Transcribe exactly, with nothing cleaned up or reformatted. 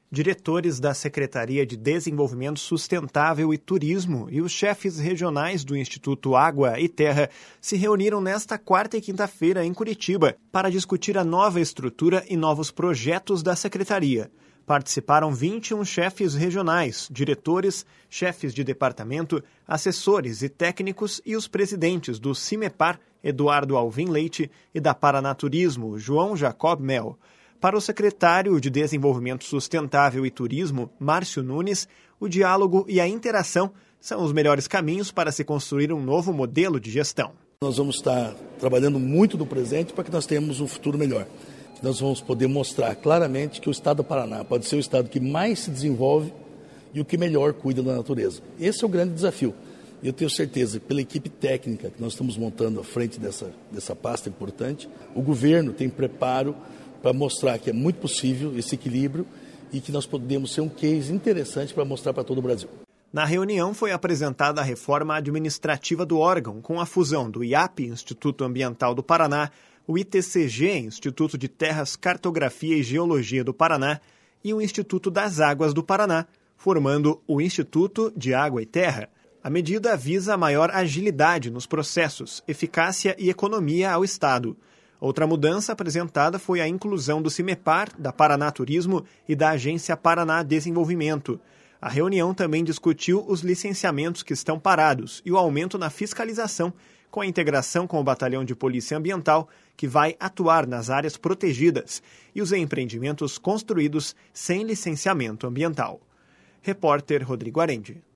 Diretores da Secretaria de Desenvolvimento Sustentável e Turismo e os chefes regionais do Instituto Água e Terra se reuniram nesta quarta e quinta-feira em Curitiba para discutir a nova estrutura e novos projetos da Secretaria. Participaram vinte e um chefes regionais, diretores, chefes de departamento, assessores e técnicos e os presidentes do CIMEPAR, Eduardo Alvim Leite, e da Paranaturismo, João Jacob Mel. Para o secretário de Desenvolvimento Sustentável e Turismo, Márcio Nunes, o diálogo e a interação são os melhores caminhos para se construir um novo modelo de gestão. Nós vamos estar trabalhando muito no presente para que nós tenhamos um futuro melhor. Nós vamos poder mostrar claramente que o estado do Paraná pode ser o estado que mais se desenvolve e o que melhor cuida da natureza. Esse é o grande desafio. E eu tenho certeza que pela equipe técnica que nós estamos montando à frente dessa, dessa pasta importante, o governo tem preparo para mostrar que é muito possível esse equilíbrio e que nós podemos ser um case interessante para mostrar para todo o Brasil. Na reunião foi apresentada a reforma administrativa do órgão, com a fusão do I A P, Instituto Ambiental do Paraná, o I T C G, Instituto de Terras, Cartografia e Geologia do Paraná, e o Instituto das Águas do Paraná, formando o Instituto de Água e Terra. A medida visa maior agilidade nos processos, eficácia e economia ao Estado. Outra mudança apresentada foi a inclusão do CIMEPAR, da Paranaturismo e da Agência Paraná Desenvolvimento. A reunião também discutiu os licenciamentos que estão parados e o aumento na fiscalização, com a integração com o Batalhão de Polícia Ambiental, que vai atuar nas áreas protegidas, e os empreendimentos construídos sem licenciamento ambiental. Repórter Rodrigo Arendi.